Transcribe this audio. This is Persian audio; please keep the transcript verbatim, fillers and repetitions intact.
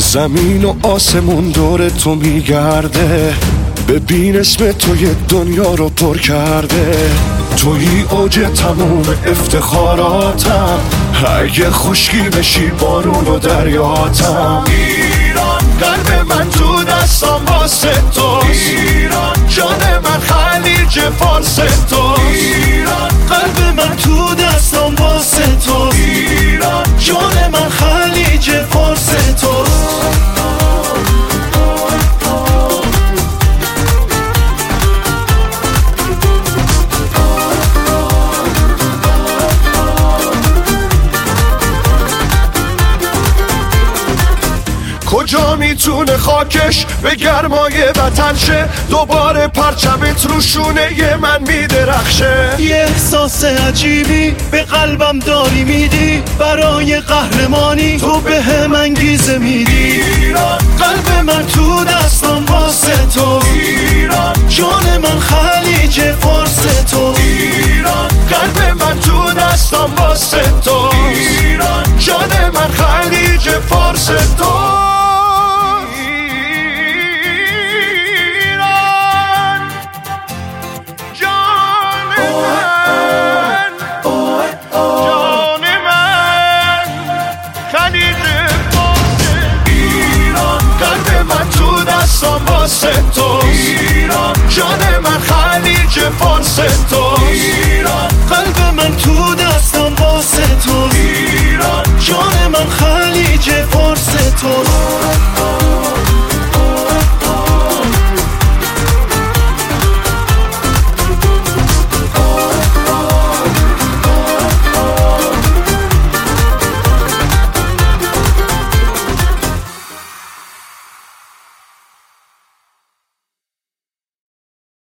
زمین و آسمون دور تو میگرده، ببین اسم تو یه دنیا رو پر کرده. توی اوج تموم افتخاراتم، اگه خشکی بشی بارون و دریاتم. ایران قلب من تو دستم واسه توست، ایران جان من خلیج فارس توست. ایران قلب من تو دستم واسه توست، ایران جان من خلیج فارس توست. کجا میتونه خاکش به گرمای وطن شه، دوباره پرچمت رو شونه من میدرخشه. یه احساس عجیبی به قلبم داری میدی، برای قهرمانی تو به هم انگیزه میدی. ایران قلب من تو دستم واسه تو، ایران جان من خلیج فارس تو. ایران قلب من تو دستم واسه تو، ایران جان من خلیج فارس تو. واسه تو ایران جان من خلیج فارس تو.